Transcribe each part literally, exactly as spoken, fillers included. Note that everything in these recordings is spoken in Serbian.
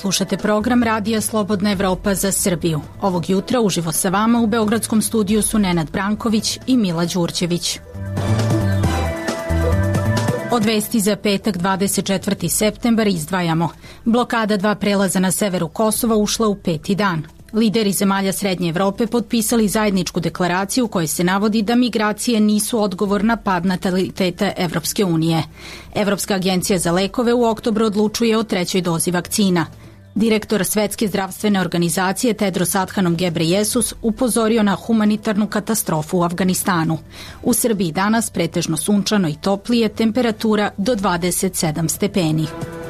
Slušate program Radija Slobodna Evropa za Srbiju. Ovog jutra uživo sa vama u beogradskom studiju su Nenad Branković i Mila Đurđević. Od vesti za petak dvadeset četvrti septembar izdvajamo. Blokada dva prelaza na severu Kosova ušla u peti dan. Lideri zemalja Srednje Evrope potpisali zajedničku deklaraciju u kojoj se navodi da migracije nisu odgovor na pad nataliteta Evropske unije. Evropska agencija za lekove u oktobru odlučuje o trećoj dozi vakcina. Direktor Svetske zdravstvene organizacije Tedros Adhanom Ghebreyesus upozorio na humanitarnu katastrofu u Afganistanu. U Srbiji danas pretežno sunčano i toplije, temperatura do dvadeset sedam stepeni.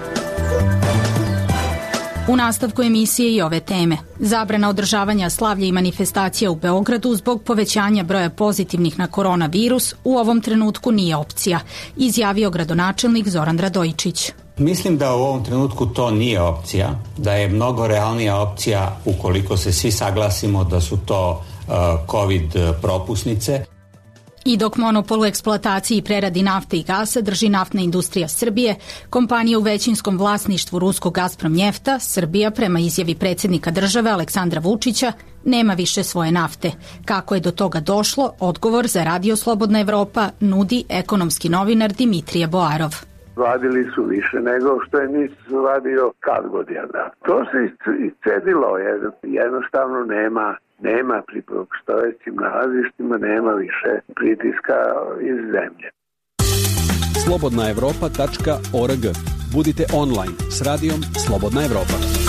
U nastavku emisije i ove teme. Zabrana održavanja slavlja i manifestacija u Beogradu zbog povećanja broja pozitivnih na koronavirus u ovom trenutku nije opcija, izjavio gradonačelnik Zoran Radojičić. Mislim da u ovom trenutku to nije opcija, da je mnogo realnija opcija ukoliko se svi saglasimo da su to uh, COVID propusnice. I dok monopol u eksploataciji i preradi nafte i gasa drži Naftna industrija Srbije, kompanija u većinskom vlasništvu ruskog Gazprom Njefta, Srbija, prema izjavi predsjednika države Aleksandra Vučića, nema više svoje nafte. Kako je do toga došlo, odgovor za Radio Slobodna Evropa nudi ekonomski novinar Dimitrije Boarov. Vadili su više nego što je nis vadio kad godina. To se iscedilo, jednostavno nema nema pri postojećim nalazištima, nema više pritiska iz zemlje. slobodna evropa tačka org. Budite online s radijom Slobodna Evropa.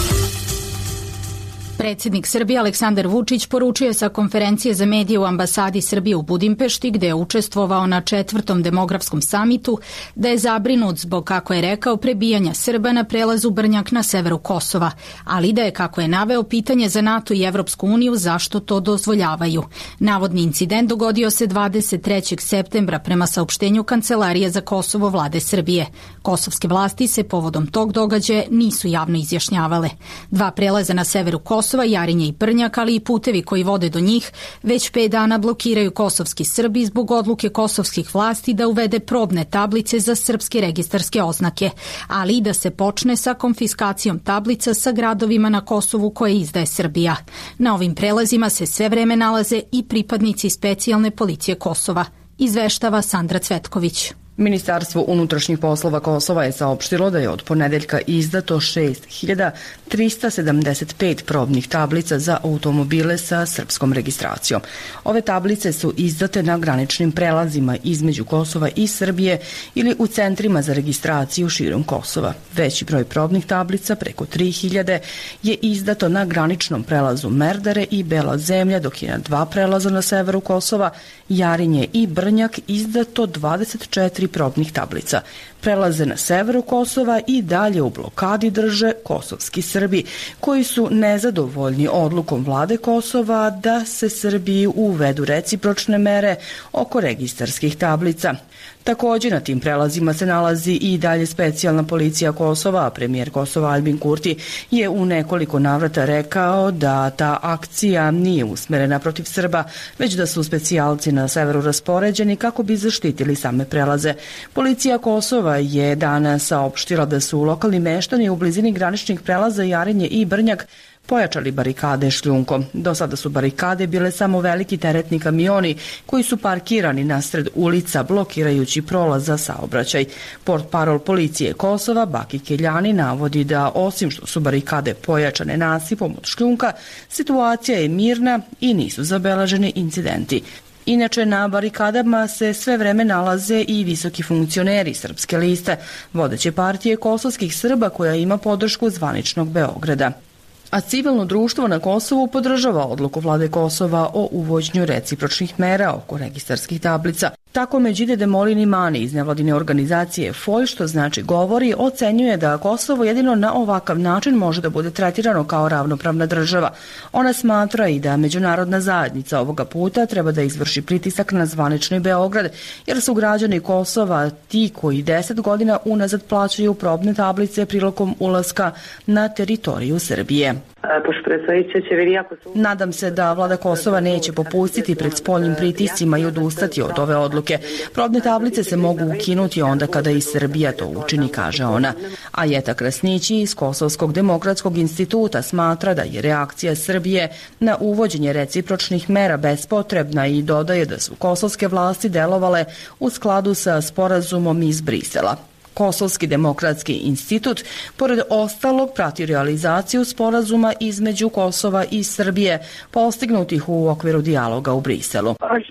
Predsjednik Srbije Aleksandar Vučić poručio sa konferencije za medije u ambasadi Srbije u Budimpešti, gde je učestvovao na četvrtom demografskom samitu, da je zabrinut zbog, kako je rekao, prebijanja Srba na prelazu Brnjak na severu Kosova, ali da je, kako je naveo, pitanje za NATO i Evropsku uniju zašto to dozvoljavaju. Navodni incident dogodio se dvadeset trećeg septembra prema saopštenju Kancelarije za Kosovo vlade Srbije. Kosovske vlasti se povodom tog događaja nisu javno izjašnjavale. Dva prelaza na severu Kosova, Jarinje i Brnjak, ali i putevi koji vode do njih, već pet dana blokiraju kosovski Srbi zbog odluke kosovskih vlasti da uvede probne tablice za srpske registarske oznake, ali i da se počne sa konfiskacijom tablica sa gradovima na Kosovu koje izdaje Srbija. Na ovim prelazima se sve vreme nalaze i pripadnici specijalne policije Kosova, izveštava Sandra Cvetković. Ministarstvo unutrašnjih poslova Kosova je saopštilo da je od ponedeljka izdato šest hiljada trista sedamdeset pet probnih tablica za automobile sa srpskom registracijom. Ove tablice su izdate na graničnim prelazima između Kosova i Srbije ili u centrima za registraciju širom Kosova. Veći broj probnih tablica, preko tri hiljade, je izdato na graničnom prelazu Merdare i Bela zemlja, dok je na dva prelaza na severu Kosova, Jarinje i Brnjak, izdato dvadeset četiri probnih tablica. Prelaze na severu Kosova i dalje u blokadi drže kosovski Srbi, koji su nezadovoljni odlukom vlade Kosova da se Srbiji uvedu recipročne mere oko registarskih tablica. Također na tim prelazima se nalazi i dalje specijalna policija Kosova, a premijer Kosova Albin Kurti je u nekoliko navrata rekao da ta akcija nije usmerena protiv Srba, već da su specijalci na severu raspoređeni kako bi zaštitili same prelaze. Policija Kosova je danas saopštila da su lokalni meštani u blizini graničnih prelaza Jarinje i Brnjak pojačali barikade šljunkom. Do sada su barikade bile samo veliki teretni kamioni koji su parkirani nasred ulica blokirajući prolaz za saobraćaj. Portparol policije Kosova Baki Keljani navodi da osim što su barikade pojačane nasipom od šljunka, situacija je mirna i nisu zabeleženi incidenti. Inače, na barikadama se sve vreme nalaze i visoki funkcioneri Srpske liste, vodeće partije kosovskih Srba koja ima podršku zvaničnog Beograda. A civilno društvo na Kosovu podržava odluku vlade Kosova o uvođenju recipročnih mera oko registarskih tablica. Tako Međide Demolin Imani iz nevladine organizacije F O I, što znači govori, ocenjuje da Kosovo jedino na ovakav način može da bude tretirano kao ravnopravna država. Ona smatra i da međunarodna zajednica ovoga puta treba da izvrši pritisak na zvanični Beograd, jer su građani Kosova ti koji deset godina unazad plaćaju probne tablice prilikom ulaska na teritoriju Srbije. Nadam se da vlada Kosova neće popustiti pred spoljnim pritiscima i odustati od ove odluke. Probne tablice se mogu ukinuti onda kada i Srbija to učini, kaže ona. Ajeta Krasnići iz Kosovskog demokratskog instituta smatra da je reakcija Srbije na uvođenje recipročnih mera bespotrebna i dodaje da su kosovske vlasti delovale u skladu sa sporazumom iz Brisela. Kosovski demokratski institut, pored ostalog, prati realizaciju sporazuma između Kosova i Srbije, postignutih u okviru dijaloga u Briselu.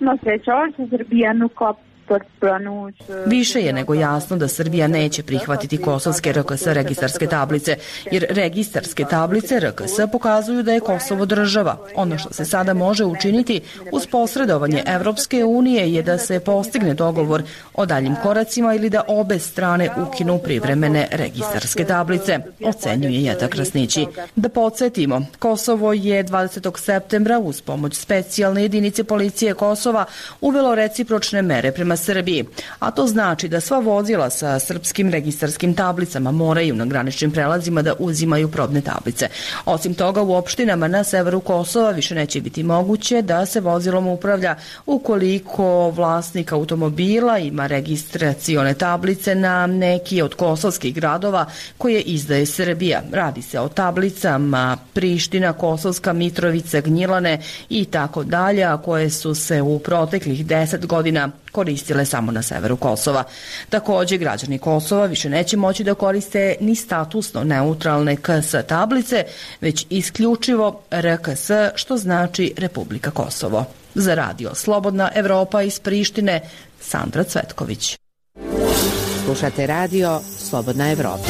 Više je nego jasno da Srbija neće prihvatiti kosovske R K S registarske tablice, jer registarske tablice R K S pokazuju da je Kosovo država. Ono što se sada može učiniti uz posredovanje Evropske unije je da se postigne dogovor o daljim koracima ili da obe strane ukinu privremene registarske tablice, ocenjuje Jeta Krasnići. Da podsjetimo, Kosovo je dvadesetog septembra uz pomoć specijalne jedinice policije Kosova uvelo recipročne mere prema Srbiji, a to znači da sva vozila sa srpskim registarskim tablicama moraju na graničnim prelazima da uzimaju probne tablice. Osim toga, u opštinama na severu Kosova više neće biti moguće da se vozilom upravlja ukoliko vlasnik automobila ima registracione tablice na neki od kosovskih gradova koje izdaje Srbija. Radi se o tablicama Priština, Kosovska, Mitrovica, Gnjilane i tako dalje, a koje su se u proteklih deset godina koristile samo na severu Kosova. Također, građani Kosova više neće moći da koriste ni statusno neutralne K S tablice, već isključivo R K S, što znači Republika Kosovo. Za radio Slobodna Evropa iz Prištine, Sandra Cvetković. Slušate radio Slobodna Evropa.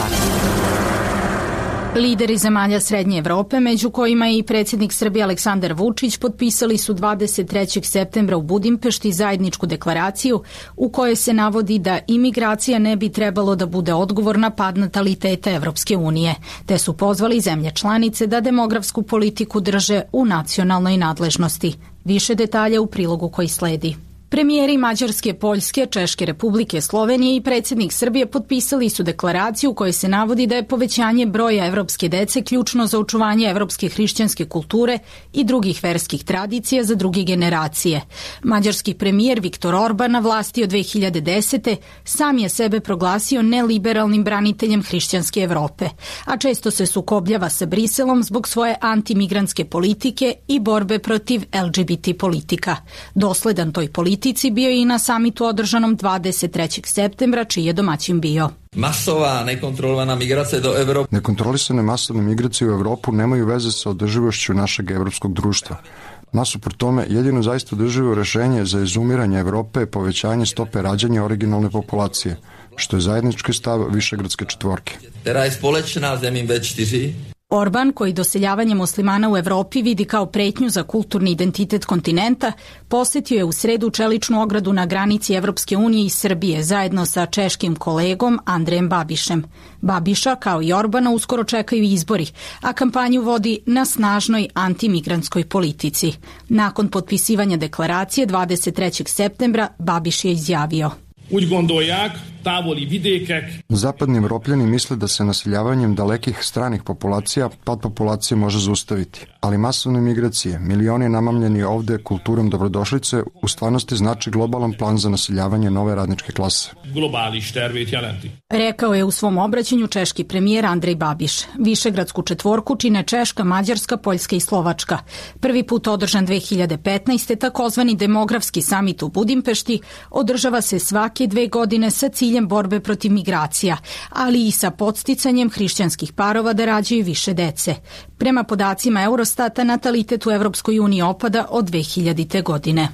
Lideri zemalja Srednje Evrope, među kojima je i predsjednik Srbije Aleksandar Vučić, potpisali su dvadeset trećeg septembra u Budimpešti zajedničku deklaraciju u kojoj se navodi da imigracija ne bi trebalo da bude odgovor na pad nataliteta Evropske unije, te su pozvali zemlje članice da demografsku politiku drže u nacionalnoj nadležnosti. Više detalja u prilogu koji sledi. Premijeri Mađarske, Poljske, Češke Republike, Slovenije i predsjednik Srbije potpisali su deklaraciju u kojoj se navodi da je povećanje broja evropske dece ključno za očuvanje evropske hrišćanske kulture i drugih verskih tradicija za druge generacije. Mađarski premijer Viktor Orban na vlasti od dve hiljade desete. sam je sebe proglasio neliberalnim braniteljem hrišćanske Evrope, a često se sukobljava sa Briselom zbog svoje antimigrantske politike i borbe protiv L G B T politika. Dosledan toj politici bio je i na samitu održanom dvadeset trećeg septembra, čiji je domaćin bio. Masova nekontrolovana migracija do Evrope. Nekontrolisane masovne migracije u Evropu nemaju veze sa održivošću našeg evropskog društva. Nasuprot tome, jedino zaista održivo rešenje za izumiranje Evrope je povećanje stope rađanja originalne populacije, što je zajednički stav Višegradske četvorke. Která je společná zemím vé čtyři. Orban, koji doseljavanje muslimana u Evropi vidi kao pretnju za kulturni identitet kontinenta, posjetio je u sredu čeličnu ogradu na granici Evropske unije i Srbije zajedno sa češkim kolegom Andrejem Babišem. Babiša, kao i Orbana, uskoro čekaju izbori, a kampanju vodi na snažnoj antimigrantskoj politici. Nakon potpisivanja deklaracije dvadeset trećeg septembra Babiš je izjavio: Úgy gondolják, távoli vidékek. Zapadni Evropljani misle da se naseljavanjem dalekih stranih populacija pad populacije može zaustaviti. Ali masovne migracije, milioni namamljeni ovde kulturom dobrodošlice, u stvarnosti znači globalan plan za naseljavanje nove radničke klase. Globális tervét jelenti. Rekao je u svom obraćanju češki premijer Andrej Babiš. Višegradsku četvorku čine Češka, Mađarska, Poljska i Slovačka. Prvi put održan dve hiljade petnaeste. takozvani demografski samit u Budimpešti održava se svake dve godine sa ciljem borbe protiv migracija, ali i sa podsticanjem hrišćanskih parova da rađaju više dece. Prema podacima Eurostata, natalitet u Evropskoj uniji opada od dve hiljadite. godine.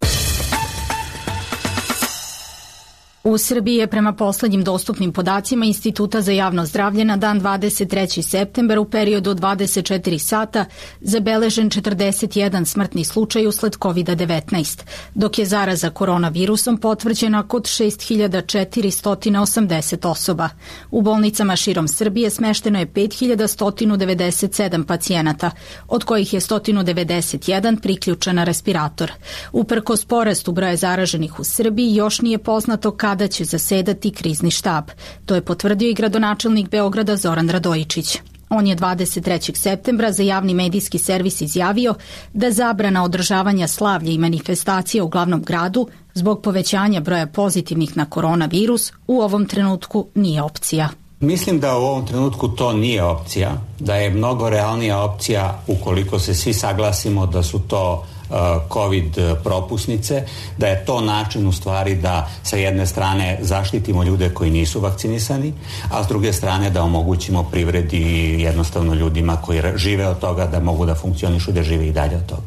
U Srbiji je prema poslednjim dostupnim podacima Instituta za javno zdravlje na dan dvadeset trećeg septembra u periodu od dvadeset četiri sata zabeležen četrdeset jedan smrtni slučaj usled kovid devetnaest, dok je zaraza koronavirusom potvrđena kod šest hiljada četiristo osamdeset osoba. U bolnicama širom Srbije smešteno je pet hiljada sto devedeset sedam pacijenata, od kojih je sto devedeset jedan priključen na respirator. Uprkos porastu broja zaraženih u Srbiji, još nije poznato kada da će zasedati krizni štab. To je potvrdio i gradonačelnik Beograda Zoran Radojičić. On je dvadeset trećeg septembra za javni medijski servis izjavio da zabrana održavanja slavlja i manifestacija u glavnom gradu zbog povećanja broja pozitivnih na koronavirus u ovom trenutku nije opcija. Mislim da u ovom trenutku to nije opcija, da je mnogo realnija opcija ukoliko se svi saglasimo da su to COVID propusnice, da je to način u stvari da sa jedne strane zaštitimo ljude koji nisu vakcinisani, a s druge strane da omogućimo privredi i jednostavno ljudima koji žive od toga da mogu da funkcionišu, da žive i dalje od toga.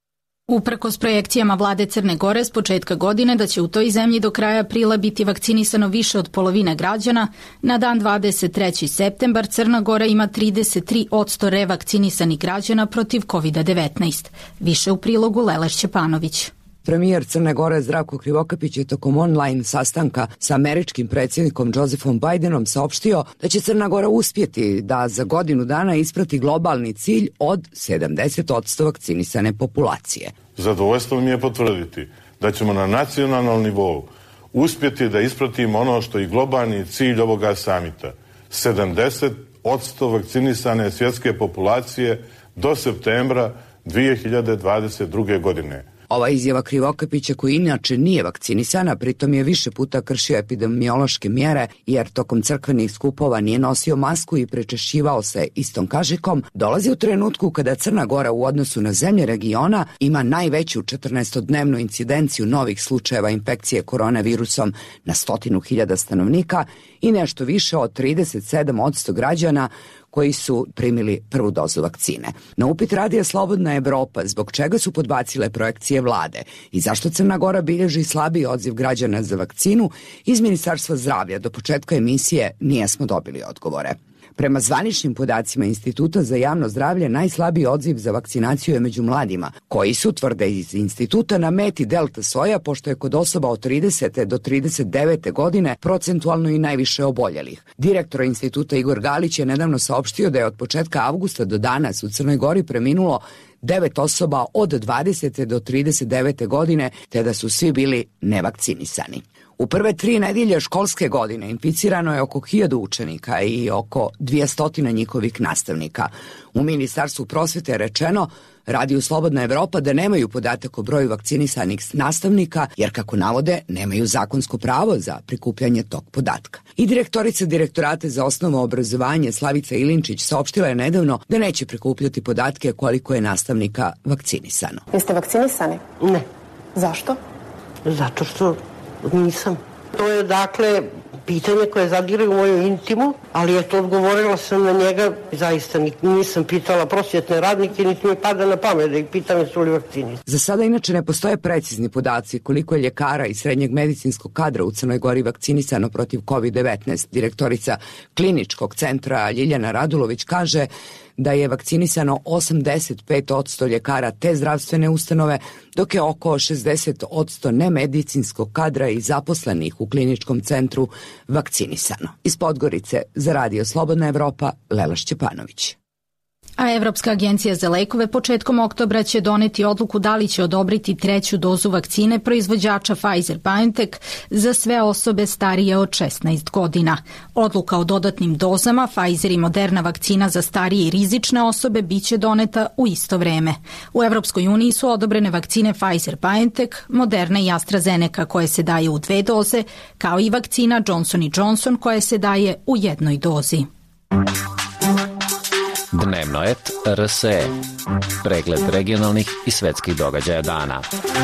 Uprkos projekcijama vlade Crne Gore s početka godine da će u toj zemlji do kraja aprila biti vakcinisano više od polovine građana, na dan dvadeset trećeg septembar Crna Gora ima trideset tri posto revakcinisanih građana protiv kovid devetnaest. Više u prilogu Lela Šćepanović. Premijer Crne Gore Zdravko Krivokapić je tokom online sastanka sa američkim predsjednikom Josephom Bidenom saopštio da će Crna Gora uspjeti da za godinu dana isprati globalni cilj od sedamdeset posto vakcinisane populacije. Zadovoljstvo mi je potvrditi da ćemo na nacionalnom nivou uspjeti da ispratimo ono što je globalni cilj ovoga samita. sedamdeset posto vakcinisane svjetske populacije do septembra dvije hiljade dvadeset druge. godine. Ova izjava Krivokapića, koji inače nije vakcinisana, pritom je više puta kršio epidemiološke mjere jer tokom crkvenih skupova nije nosio masku i prečešćivao se istom kažikom, dolazi u trenutku kada Crna Gora u odnosu na zemlje regiona ima najveću četrnaestodnevnu incidenciju novih slučajeva infekcije koronavirusom na stotinu hiljada stanovnika i nešto više od trideset sedam posto građana koji su primili prvu dozu vakcine. Na upit radija Slobodna Evropa zbog čega su podbacile projekcije vlade i zašto Crna Gora bilježi slabiji odziv građana za vakcinu, iz Ministarstva zdravlja do početka emisije nijesmo dobili odgovore. Prema zvaničnim podacima Instituta za javno zdravlje, najslabiji odziv za vakcinaciju je među mladima, koji su, tvrde iz instituta, na meti delta soja, pošto je kod osoba od tridesete do trideset devete godine procentualno i najviše oboljelih. Direktor instituta Igor Galić je nedavno saopštio da je od početka avgusta do danas u Crnoj Gori preminulo devet osoba od dvadesete do trideset devete godine, te da su svi bili nevakcinisani. U prve tri nedelje školske godine inficirano je oko hiljadu učenika i oko dvjesto njihovih nastavnika. U Ministarstvu prosvete je rečeno radiju Slobodna Evropa da nemaju podatak o broju vakcinisanih nastavnika, jer kako navode, nemaju zakonsko pravo za prikupljanje tog podatka. I direktorica Direktorata za osnovno obrazovanje Slavica Ilinčić saopštila je nedavno da neće prikupljati podatke koliko je nastavnika vakcinisano. Jeste vakcinisani? Ne. Zašto? Zato što nisam. To je dakle pitanje koje zadire u moju intimu, ali eto odgovorila sam na njega, zaista nisam pitala prosvjetne radnike, niti mi pada na pamet da ih pitam jesu li vakcinisani. Za sada inače ne postoje precizni podaci koliko je ljekara i srednjeg medicinskog kadra u Crnoj Gori vakcinisano protiv kovid devetnaest. Direktorica kliničkog centra Ljiljana Radulović kaže da je vakcinisano osamdeset pet posto ljekara te zdravstvene ustanove, dok je oko šezdeset posto nemedicinskog kadra i zaposlenih u kliničkom centru vakcinisano. Iz Podgorice za Radio Slobodna Evropa, Lela Šćepanović. A Evropska agencija za lekove početkom oktobra će doneti odluku da li će odobriti treću dozu vakcine proizvođača Pfizer-BioNTech za sve osobe starije od šesnaest godina. Odluka o dodatnim dozama Pfizer i Moderna vakcina za starije i rizične osobe biće doneta u isto vreme. U Evropskoj uniji su odobrene vakcine Pfizer-BioNTech, Moderna i AstraZeneca koje se daje u dve doze, kao i vakcina Johnson and Johnson koja se daje u jednoj dozi. Dnevno et R S E. Pregled regionalnih i svetskih događaja dana.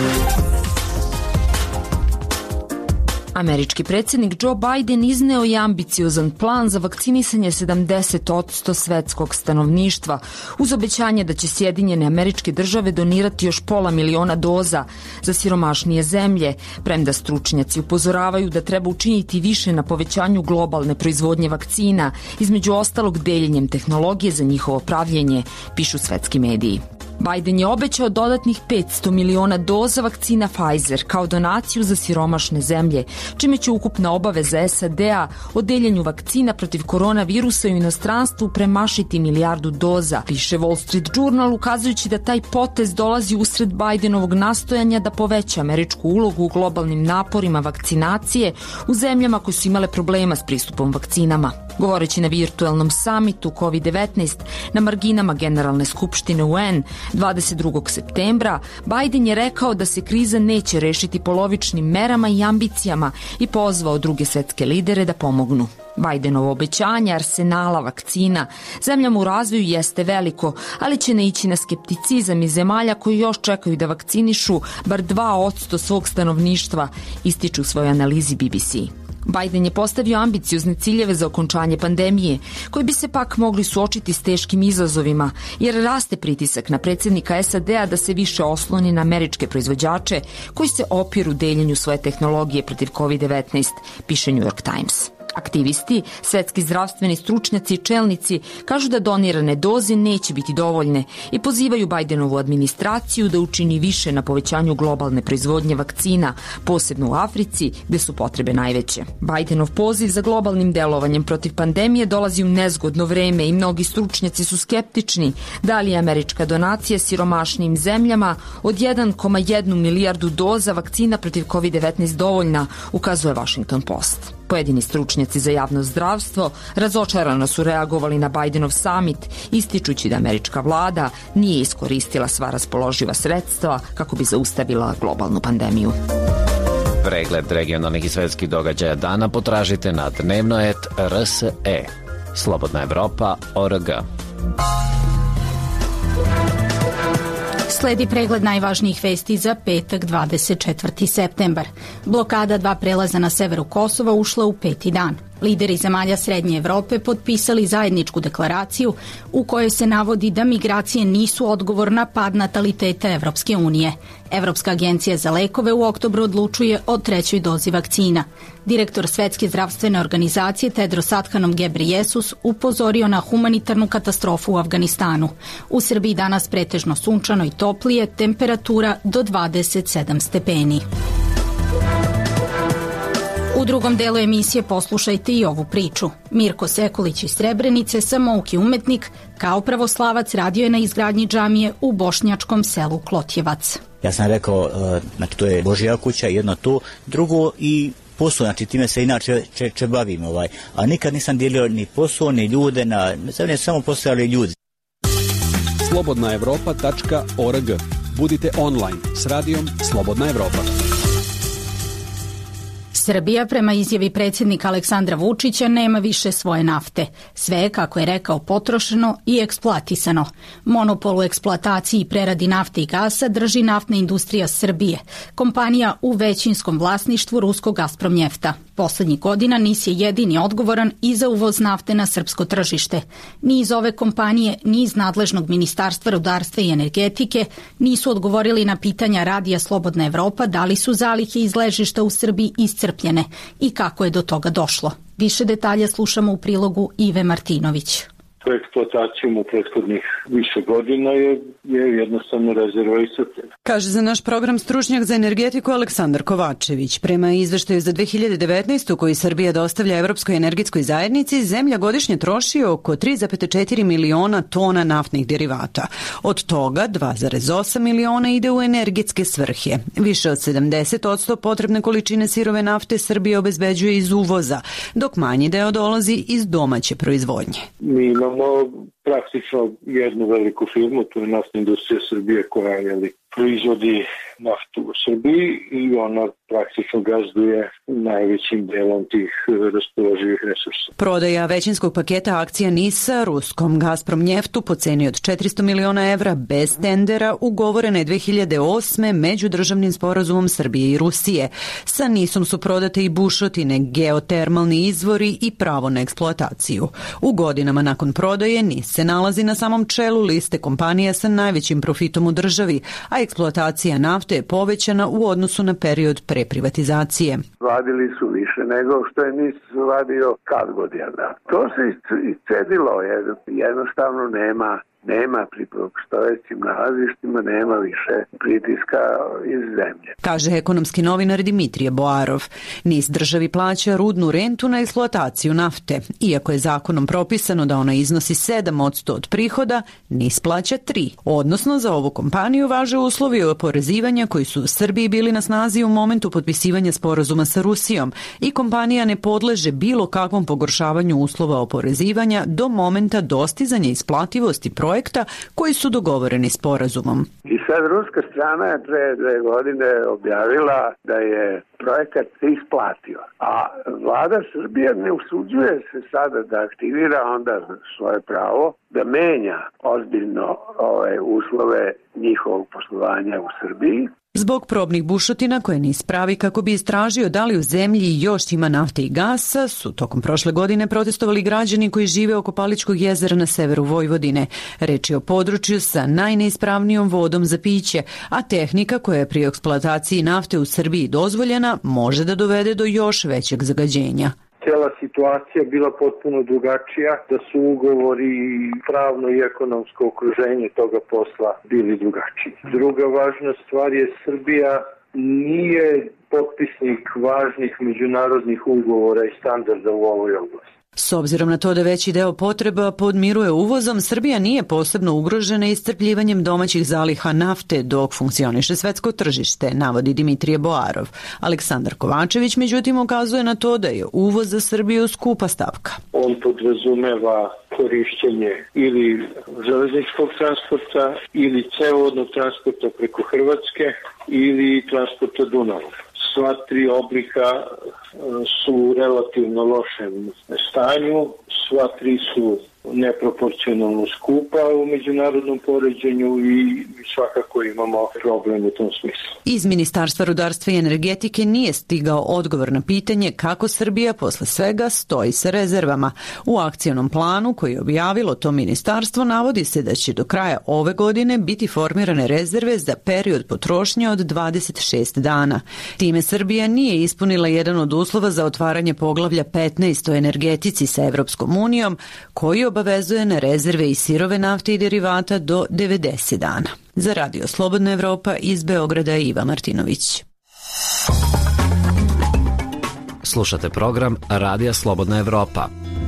Američki predsjednik Joe Biden izneo je ambiciozan plan za vakcinisanje sedamdeset posto svetskog stanovništva, uz obećanje da će Sjedinjene Američke Države donirati još pola miliona doza za siromašnije zemlje, premda stručnjaci upozoravaju da treba učiniti više na povećanju globalne proizvodnje vakcina, između ostalog deljenjem tehnologije za njihovo pravljenje, pišu svetski mediji. Biden je obećao dodatnih petsto miliona doza vakcina Pfizer kao donaciju za siromašne zemlje, čime će ukupna obaveza S A D-a o deljenju vakcina protiv koronavirusa u inostranstvu premašiti milijardu doza, piše Wall Street Journal, ukazujući da taj potez dolazi usred Bidenovog nastojanja da poveća američku ulogu u globalnim naporima vakcinacije u zemljama koje su imale problema s pristupom vakcinama. Govoreći na virtuelnom samitu kovid devetnaest na marginama Generalne skupštine U N dvadeset drugog septembra, Biden je rekao da se kriza neće rešiti polovičnim merama i ambicijama i pozvao druge svetske lidere da pomognu. Bidenovo obećanje arsenala vakcina zemljama u razvoju jeste veliko, ali će naići na skepticizam iz zemalja koji još čekaju da vakcinišu bar dva posto svog stanovništva, ističu u svojoj analizi B B C. Biden je postavio ambiciozne ciljeve za okončanje pandemije, koji bi se pak mogli suočiti s teškim izazovima, jer raste pritisak na predsjednika S A D-a da se više osloni na američke proizvođače koji se opiru deljenju svoje tehnologije protiv kovid devetnaest, piše New York Times. Aktivisti, svetski zdravstveni stručnjaci i čelnici kažu da donirane doze neće biti dovoljne i pozivaju Bidenovu administraciju da učini više na povećanju globalne proizvodnje vakcina, posebno u Africi gde su potrebe najveće. Bidenov poziv za globalnim delovanjem protiv pandemije dolazi u nezgodno vreme i mnogi stručnjaci su skeptični da li je američka donacija siromašnijim zemljama od jedan zarez jedan milijardu doza vakcina protiv kovid devetnaest dovoljna, ukazuje Washington Post. Pojedini stručnjaci za javno zdravstvo razočarano su reagovali na Bidenov samit, ističući da američka vlada nije iskoristila sva raspoloživa sredstva kako bi zaustavila globalnu pandemiju. Pregled regionalnih i svetskih događaja dana potražite na dnevno et er es e. Slobodna Evropa tačka org. Sledi pregled najvažnijih vesti za petak dvadeset četvrti septembar. Blokada dva prelaza na severu Kosova ušla u peti dan. Lideri zemalja Srednje Evrope potpisali zajedničku deklaraciju u kojoj se navodi da migracije nisu odgovor na pad nataliteta Evropske unije. Evropska agencija za lekove u oktobru odlučuje o trećoj dozi vakcina. Direktor Svetske zdravstvene organizacije Tedros Adhanom Ghebreyesus upozorio na humanitarnu katastrofu u Afganistanu. U Srbiji danas pretežno sunčano i toplije, temperatura do dvadeset sedam stepeni. U drugom delu emisije poslušajte i ovu priču. Mirko Sekulić iz Srebrenice, samouki umetnik, kao pravoslavac radio je na izgradnji džamije u bošnjačkom selu Klotjevac. Ja sam rekao, znači to je Božja kuća, jedno to, drugo i posao, znači time se inače če, če bavim, ovaj. A nikad nisam dijelio ni posao, ni ljude, na, ne samo postojali ljudi. slobodna evropa tačka org. Budite online s radijom Slobodna Evropa. Srbija, prema izjavi predsjednika Aleksandra Vučića, nema više svoje nafte. Sve je, kako je rekao, potrošeno i eksploatisano. Monopol u eksploataciji i preradi nafte i gasa drži Naftna industrija Srbije, kompanija u većinskom vlasništvu ruskog Gazpromnjefta. Poslednjih godina N I S je jedini odgovoran i za uvoz nafte na srpsko tržište. Ni iz ove kompanije, ni iz nadležnog Ministarstva rudarstva i energetike nisu odgovorili na pitanja Radija Slobodna Evropa da li su zalihe iz ležišta u Srbiji iscrpljene i kako je do toga došlo. Više detalja slušamo u prilogu Ive Martinović. Eksploatacijom u prethodnih više godina je, je jednostavno rezerva iscrpljena. Kaže za naš program stručnjak za energetiku Aleksandar Kovačević. Prema izveštaju za dve hiljade devetnaestu koji Srbija dostavlja Evropskoj energetskoj zajednici, zemlja godišnje troši oko tri zarez četiri miliona tona naftnih derivata. Od toga dva zarez osam miliona ide u energetske svrhe. Više od sedamdeset posto potrebne količine sirove nafte Srbija obezbeđuje iz uvoza, dok manji deo dolazi iz domaće proizvodnje. Mi imamo praktično jednu veliku firmu, to je Naftna industrija Srbije koja je proizvodi naftu u Srbiji i ona praktično gazduje najvećim delom tih raspoloživih resursa. Prodaja većinskog paketa akcija N I S-a ruskom Gazpromnjeftu po ceni od četiristo miliona evra bez tendera ugovorena je dve hiljade osme međudržavnim sporazumom Srbije i Rusije. Sa N I S-om su prodate i bušotine, geotermalni izvori i pravo na eksploataciju. U godinama nakon prodaje N I S se nalazi na samom čelu liste kompanija sa najvećim profitom u državi, a eksploatacija nafte je povećana u odnosu na period pre privatizacije. Vadili su više nego što je N I S vadio kad godina. To se iscedilo, jednostavno nema, nema pri postojećim nalazištima, nema više pritiska iz zemlje. Kaže ekonomski novinar Dimitrije Boarov. NIS državi plaća rudnu rentu na eksploataciju nafte. Iako je zakonom propisano da ona iznosi sedam posto od prihoda, NIS plaća tri. Odnosno, za ovu kompaniju važe uslovi oporezivanja koji su u Srbiji bili na snazi u momentu potpisivanja sporazuma sa Rusijom i kompanija ne podleže bilo kakvom pogoršavanju uslova oporezivanja do momenta dostizanja isplativosti projekta koji su dogovoreni sporazumom. I sad ruska strana je pre dve godine objavila da je projekat se isplatio, a vlada Srbije ne usuđuje se sada da aktivira onda svoje pravo da menja ozbiljno ove uslove njihovog poslovanja u Srbiji. Zbog probnih bušotina koje NIS pravi kako bi istražio da li u zemlji još ima nafte i gasa, su tokom prošle godine protestovali građani koji žive oko Paličkog jezera na severu Vojvodine. Reč je o području sa najneispravnijom vodom za piće, a tehnika koja je pri eksploataciji nafte u Srbiji dozvoljena može da dovede do još većeg zagađenja. Cijela situacija bila potpuno drugačija, da su ugovori i pravno i ekonomsko okruženje toga posla bili drugačiji. Druga važna stvar je Srbija nije potpisnik važnih međunarodnih ugovora i standarda u ovoj oblasti. S obzirom na to da veći deo potreba podmiruje uvozom, Srbija nije posebno ugrožena iscrpljivanjem domaćih zaliha nafte dok funkcioniše svetsko tržište, navodi Dimitrije Boarov. Aleksandar Kovačević međutim ukazuje na to da je uvoz za Srbiju skupa stavka. On podrazumeva korišćenje ili železničkog transporta ili cevovodnog transporta preko Hrvatske ili transporta Dunavom. Sva tri oblika su u relativno lošem stanju, sva tri su neproporcionalno skupa u međunarodnom poređenju i svakako imamo problem u tom smislu. Iz Ministarstva rudarstva i energetike nije stigao odgovor na pitanje kako Srbija posle svega stoji sa rezervama. U akcionom planu koji je objavilo to ministarstvo navodi se da će do kraja ove godine biti formirane rezerve za period potrošnje od dvadeset šest dana. Time Srbija nije ispunila jedan od uslova za otvaranje poglavlja petnaest o energetici sa Evropskom unijom, koji obavezuje na rezerve i sirove nafte i derivata do devedeset dana. Za Radio Slobodna Evropa iz Beograda Iva Martinović. Slušate program Radija Slobodna Evropa.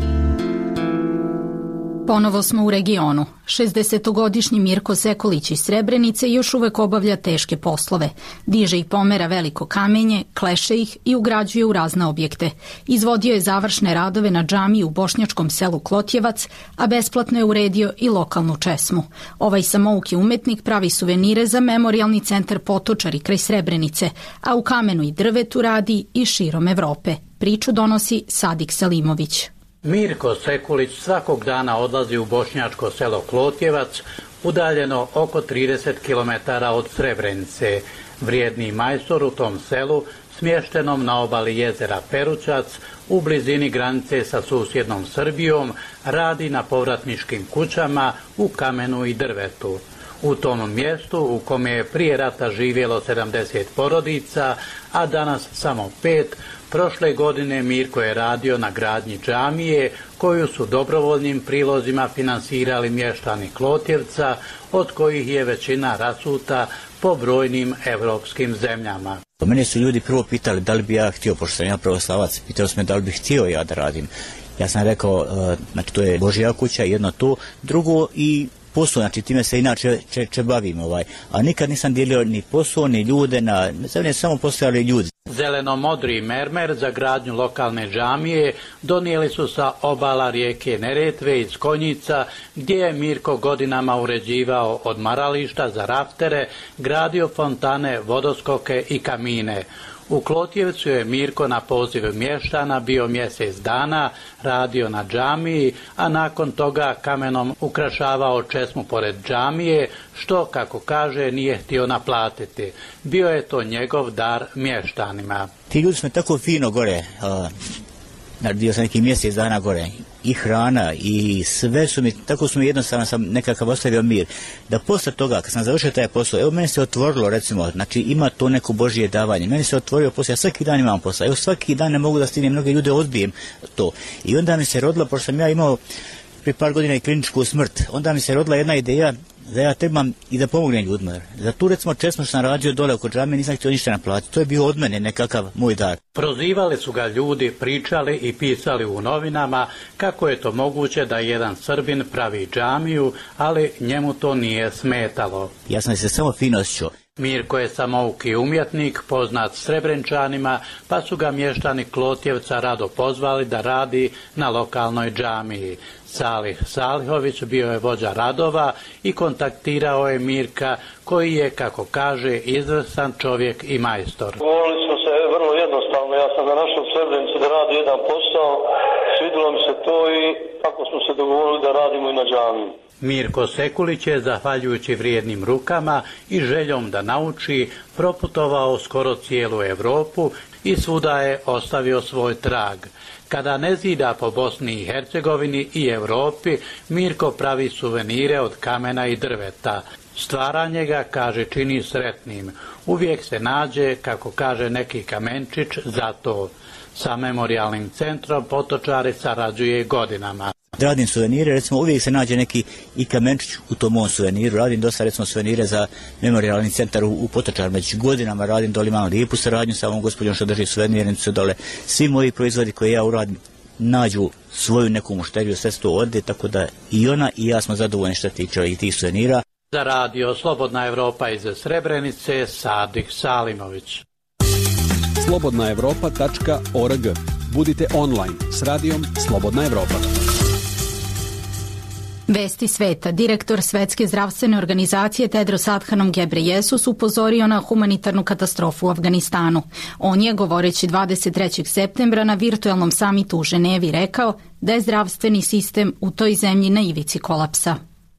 Ponovo smo u regionu. šezdesetogodišnji Mirko Sekulić iz Srebrenice još uvek obavlja teške poslove. Diže i pomera veliko kamenje, kleše ih i ugrađuje u razne objekte. Izvodio je završne radove na džamiji u bošnjačkom selu Klotjevac, a besplatno je uredio i lokalnu česmu. Ovaj samouki umetnik pravi suvenire za memorijalni centar Potočari kraj Srebrenice, a u kamenu i drvetu radi i širom Evrope. Priču donosi Sadik Selimović. Mirko Sekulić svakog dana odlazi u bošnjačko selo Klotjevac, udaljeno oko trideset kilometara od Srebrenice. Vrijedni majstor u tom selu, smještenom na obali jezera Perućac, u blizini granice sa susjednom Srbijom, radi na povratničkim kućama u kamenu i drvetu. U tom mjestu u kome je prije rata živjelo sedamdeset porodica, a danas samo pet, prošle godine Mirko je radio na gradnji džamije koju su dobrovoljnim prilozima finansirali mještani Klotjevca, od kojih je većina rasuta po brojnim evropskim zemljama. Mene su ljudi prvo pitali da li bi ja htio, pošto sam ja pravoslavac, pitali su me da li bi htio ja da radim. Ja sam rekao, znači to je Božja kuća, jedno to, drugo i posao, znači time se inače če, če bavim, ovaj. A nikad nisam dijelio ni posao, ni ljude, na, ne samo postojali ljudi. Zeleno-modri mermer za gradnju lokalne džamije donijeli su sa obala rijeke Neretve iz Konjica, gdje je Mirko godinama uređivao odmarališta za raftere, gradio fontane, vodoskoke i kamine. U Klotjevcu je Mirko na poziv mještana bio mjesec dana, radio na džamiji, a nakon toga kamenom ukrašavao česmu pored džamije, što, kako kaže, nije htio naplatiti. Bio je to njegov dar mještanima. Ti ljudi su me tako fino gore, uh, bio sam neki mjesec dana gore, i hrana i sve su mi, tako su mi jednostavno sam nekakav ostavio mir. Da posle toga, kad sam završio taj posao, evo meni se otvorilo, recimo, znači ima to neko Božje davanje, meni se otvorio posao, ja svaki dan imam posao, evo svaki dan ne mogu da stignem, mnoge ljude odbijem to. I onda mi se rodilo, pošto sam ja imao prije par godina i kliničku smrt. Onda mi se rodila jedna ideja da ja trebam i da pomognem ljudima. Za tu recimo česmo što sam radio dole oko džame, nisam htio ništa naplatiti. To je bio od mene nekakav moj dar. Prozivali su ga ljudi, pričali i pisali u novinama kako je to moguće da jedan Srbin pravi džamiju, ali njemu to nije smetalo. Ja sam se samo fino osjećao. Mirko je samouki umjetnik, poznat Srebrenčanima, pa su ga mještani Klotjevca rado pozvali da radi na lokalnoj džamiji. Salih Salihović bio je vođa radova i kontaktirao je Mirka, koji je, kako kaže, izvrstan čovjek i majstor. Govorili smo se vrlo jednostavno, ja sam ga našao u Srebrenici da radi jedan posao, svidilo mi se to i tako smo se dogovorili da radimo i na džamiji. Mirko Sekulić je, zahvaljujući vrijednim rukama i željom da nauči, proputovao skoro cijelu Europu i svuda je ostavio svoj trag. Kada ne zida po Bosni i Hercegovini i Europi, Mirko pravi suvenire od kamena i drveta. Stvaranje ga, kaže, čini sretnim. Uvijek se nađe, kako kaže neki kamenčić, za to. Sa memorijalnim centrom Potočari sarađuje godinama. Radim suvenire, recimo uvijek se nađe neki i kamenčić u tom mom suveniru. Radim dosta recimo suvenire za memorijalni centar u, u Potočarima. Već godinama radim dole, imam lijepu saradnju sa ovom gospođom što drži suvenirnicu dole. Svi moji proizvodi koje ja uradim nađu svoju neku mušteriju, sve to ode, tako da i ona i ja smo zadovoljni što tiče i tih suvenira. Za radio Slobodna Evropa iz Srebrenice, Sadik Salimović. slobodna evropa tačka org. Budite online s radijom Slobodna Evropa. Vesti sveta. Direktor Svetske zdravstvene organizacije Tedros Adhanom Ghebreyesus upozorio na humanitarnu katastrofu u Afganistanu. On je, govoreći dvadeset trećeg septembra na virtualnom samitu u Ženevi, rekao da je zdravstveni sistem u toj zemlji na ivici kolapsa.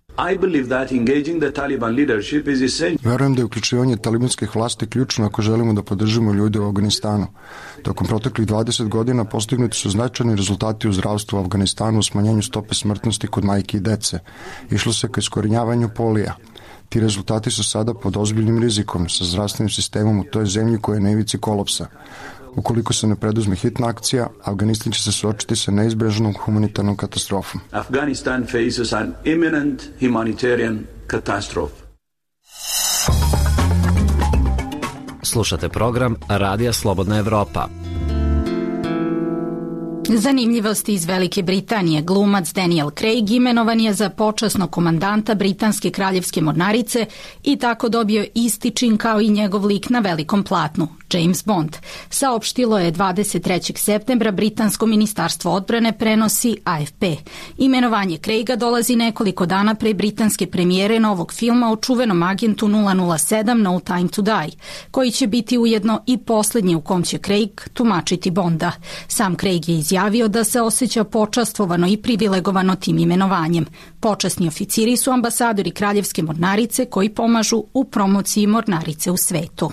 Verujem da je uključivanje talibanskih vlasti ključno ako želimo da podržimo ljude u Afganistanu. Tokom proteklih dvadeset godina postignuti su značajni rezultati u zdravstvu u Afganistanu u smanjenju stope smrtnosti kod majke i dece. Išlo se ka iskorenjavanju polija. Ti rezultati su sada pod ozbiljnim rizikom sa zdravstvenim sistemom u toj zemlji koja je na ivici kolapsa. Ukoliko se ne preduzme hitna akcija, Afganistan će se suočiti sa neizbežnom humanitarnom katastrofom. Afghanistan faces an imminent humanitarian catastrophe. Slušate program Radija Slobodna Evropa. Zanimljivosti iz Velike Britanije. Glumac Daniel Craig imenovan je za počasnog komandanta Britanske kraljevske mornarice i tako dobio isti čin kao i njegov lik na velikom platnu, James Bond. Saopštilo je dvadeset trećeg septembra Britansko ministarstvo odbrane, prenosi A F P. Imenovanje Craiga dolazi nekoliko dana pre britanske premijere novog filma o čuvenom agentu nula nula sedam No Time to Die, koji će biti ujedno i poslednji u kom će Craig tumačiti Bonda. Sam Craig je izjavio da se osjeća počastvovano i privilegovano tim imenovanjem. Počasni oficiri su ambasadori Kraljevske mornarice koji pomažu u promociji mornarice u svetu.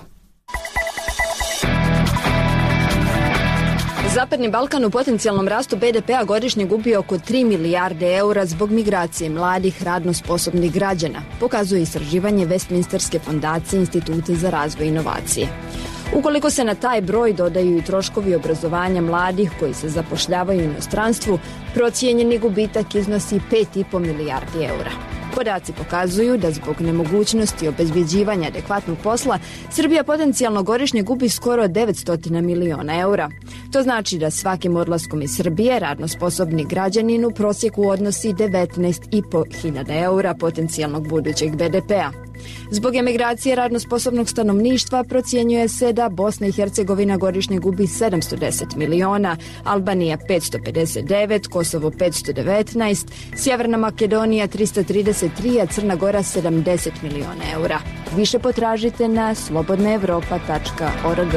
Zapadni Balkan u potencijalnom rastu B D P-a godišnje gubi oko tri milijarde eura zbog migracije mladih radno sposobnih građana, pokazuje istraživanje Westminsterske fondacije Instituta za razvoj inovacije. Ukoliko se na taj broj dodaju i troškovi obrazovanja mladih koji se zapošljavaju u inostranstvu, procijenjeni gubitak iznosi pet i po milijardi eura. Podaci pokazuju da zbog nemogućnosti obezbeđivanja adekvatnog posla, Srbija potencijalno godišnje gubi skoro devetsto miliona eura. To znači da svakim odlaskom iz Srbije radno sposobni građanin u prosjeku odnosi devetnaest i po hiljada eura potencijalnog budućeg B D P-a. Zbog emigracije radno sposobnog stanovništva procjenjuje se da Bosna i Hercegovina godišnje gubi sedamsto deset miliona, Albanija petsto pedeset devet, Kosovo petsto devetnaest, Sjeverna Makedonija trista trideset tri, a Crna Gora sedamdeset miliona eura. Više potražite na slobodna evropa tačka org.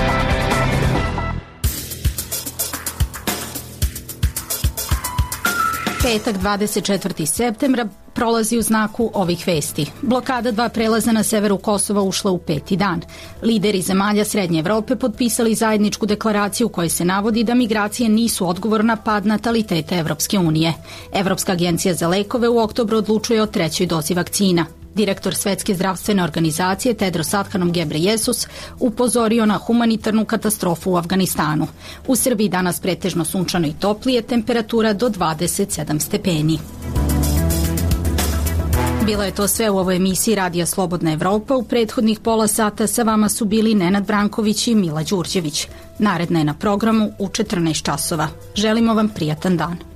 Petak dvadeset četvrtog septembra prolazi u znaku ovih vesti. Blokada dva prelaza na severu Kosova ušla u peti dan. Lideri zemalja Srednje Evrope potpisali zajedničku deklaraciju u kojoj se navodi da migracije nisu odgovor na pad nataliteta Evropske unije. Evropska agencija za lekove u oktobru odlučuje o trećoj dozi vakcina. Direktor Svetske zdravstvene organizacije Tedros Adhanom Ghebreyesus upozorio na humanitarnu katastrofu u Afganistanu. U Srbiji danas pretežno sunčano i toplije, temperatura do dvadeset sedam stepeni. Bilo je to sve u ovoj emisiji Radija Slobodna Evropa. U prethodnih pola sata sa vama su bili Nenad Branković i Mila Đurđević. Naredna je na programu u četrnaest časova. Želimo vam prijatan dan.